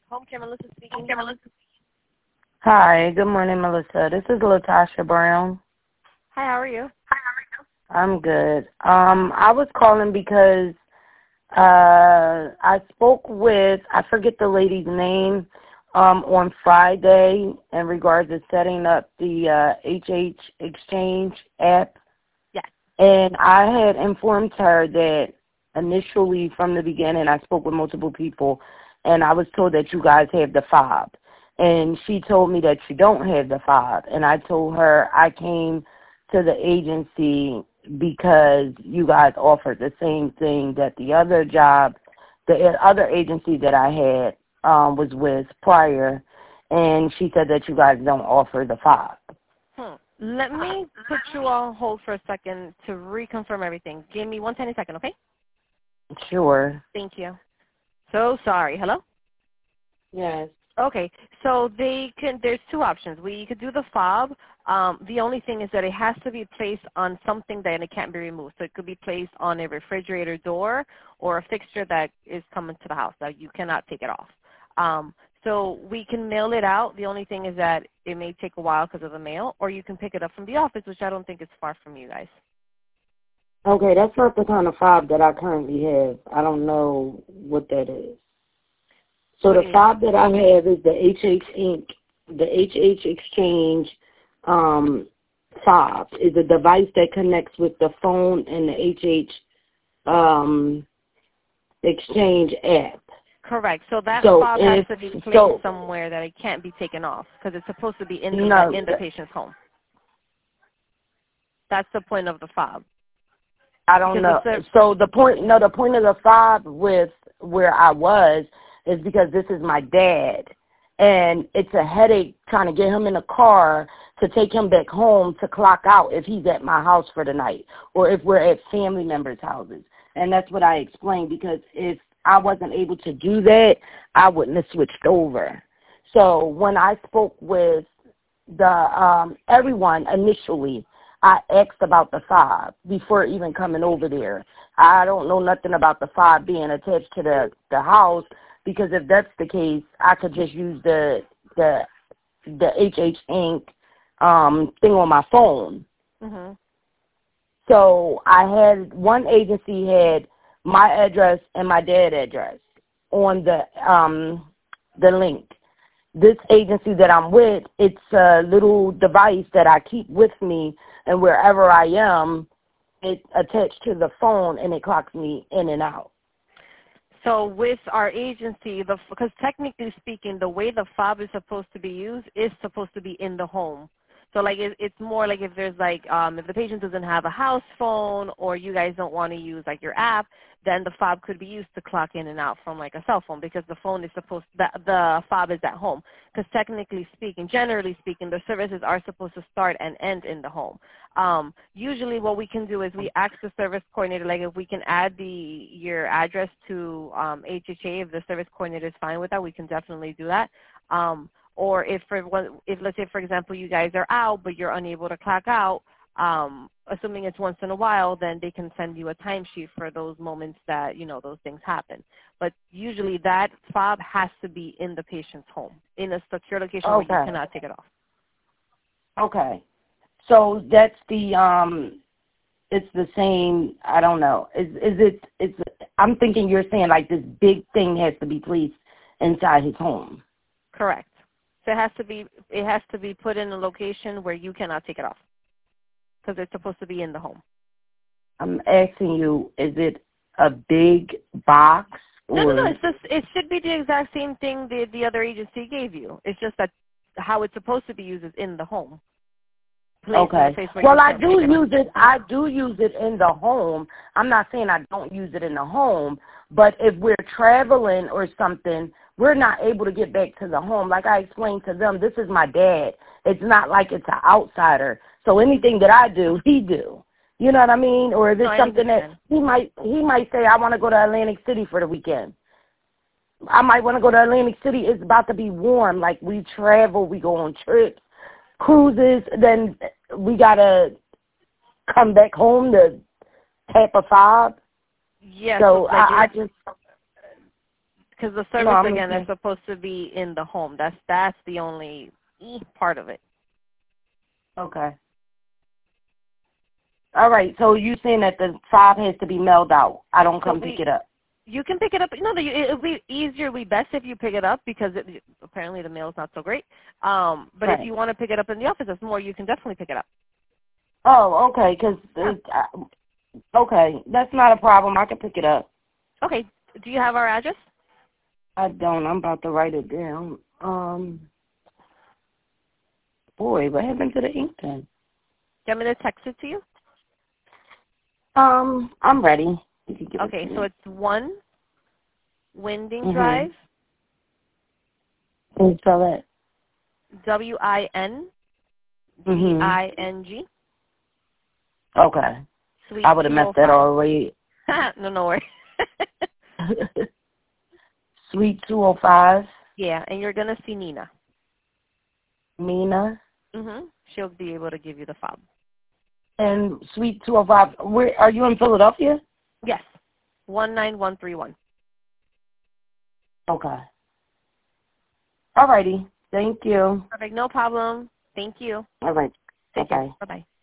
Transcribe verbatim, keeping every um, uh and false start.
Home care, Melissa Home speaking. care, Melissa. Hi, good morning, Melissa. This is Latasha Brown. Hi, how are you? Hi, how are you? I'm good. Um, I was calling because uh, I spoke with, I forget the lady's name, um, on Friday in regards to setting up the uh, H H Exchange app. Yes. And I had informed her that initially from the beginning I spoke with multiple people, and I was told that you guys have the fob. And she told me that you don't have the fob. And I told her I came to the agency because you guys offered the same thing that the other job, the other agency that I had um, was with prior. And she said that you guys don't offer the fob. Hmm. Let me put you on hold for a second to reconfirm everything. Give me one tiny second, okay? Sure. Thank you. So sorry. Hello? Yes. Okay, so they can. There's two options. We could do the fob. Um, the only thing is that it has to be placed on something that it can't be removed. So it could be placed on a refrigerator door or a fixture that is coming to the house that you cannot take it off. Um, so we can mail it out. The only thing is that it may take a while because of the mail, or you can pick it up from the office, which I don't think is far from you guys. Okay, that's not the kind of fob that I currently have. I don't know what that is. So the fob that I have is the H H Inc, the H H Exchange um, fob. Is a device that connects with the phone and the H H um, Exchange app. Correct. So that so fob if, has to be placed so, somewhere that it can't be taken off because it's supposed to be in the, no, in the patient's home. That's the point of the fob. I don't know. So the point, no, the point of the fob with where I was is because this is my dad, and it's a headache trying to get him in a car to take him back home to clock out if he's at my house for the night or if we're at family members' houses. And that's what I explained, because if I wasn't able to do that, I wouldn't have switched over. So when I spoke with the um, everyone initially, I asked about the fob before even coming over there. I don't know nothing about the fob being attached to the, the house, because if that's the case, I could just use the the the H H Inc um, thing on my phone. Mm-hmm. So I had one agency had my address and my dad's address on the um, the link. This agency that I'm with, it's a little device that I keep with me, and wherever I am, it's attached to the phone, and it clocks me in and out. So with our agency, the because technically speaking, the way the fob is supposed to be used is supposed to be in the home. So like it, it's more like if there's like um, if the patient doesn't have a house phone or you guys don't want to use like your app, then the fob could be used to clock in and out from like a cell phone, because the phone is supposed the the fob is at home. Because technically speaking, generally speaking, the services are supposed to start and end in the home. Um, usually, what we can do is we ask the service coordinator, like if we can add the your address to um, H H A, if the service coordinator is fine with that, we can definitely do that. Um, Or if, for one, if let's say, for example, you guys are out but you're unable to clock out, um, assuming it's once in a while, then they can send you a timesheet for those moments that, you know, those things happen. But usually that fob has to be in the patient's home, in a secure location Okay. where you cannot take it off. Okay. So that's the, um, it's the same, I don't know. Is is it, it's, I'm thinking you're saying like this big thing has to be placed inside his home. Correct. So it has to be it has to be put in a location where you cannot take it off, because it's supposed to be in the home. I'm asking you, is it a big box? Or? No, no, no. It's just it should be the exact same thing the the other agency gave you. It's just that how it's supposed to be used is in the home. Okay. Well, I do use it. I do use it in the home. I'm not saying I don't use it in the home, but if we're traveling or something, we're not able to get back to the home. Like I explained to them, this is my dad. It's not like it's an outsider. So anything that I do, he do. You know what I mean? Or is it no, something that he might he might say, I want to go to Atlantic City for the weekend. I might want to go to Atlantic City. It's about to be warm. Like we travel, we go on trips, cruises, then we got to come back home to tap a fob. Yes. So like I, I just... Because the service, no, again, is supposed to be in the home. That's that's the only part of it. Okay. All right. So you saying that the fob has to be mailed out? I don't come so we, pick it up. You can pick it up. No, it'll be easier, it'll be best if you pick it up because it, apparently the mail is not so great. Um, but right. if you want to pick it up in the office, it's more. You can definitely pick it up. Oh, okay. Because yeah. uh, okay, that's not a problem. I can pick it up. Okay. Do you have our address? I don't. I'm about to write it down. Um. Boy, what happened to the ink pen? Do you want me to text it to you? Um, I'm ready. Okay, it so it's one Winding mm-hmm. Drive. Can you spell it? W I N D I N G. Okay. Suite I would have messed that already. No, no worries. Suite two oh five. Yeah, and you're going to see Nina. Nina? Mm-hmm. She'll be able to give you the fob. And Suite two oh five, where are you in Philadelphia? Yes, one nine one three one. Okay. All righty. Thank you. Perfect. No problem. Thank you. All right. Take Bye-bye. care. Bye-bye.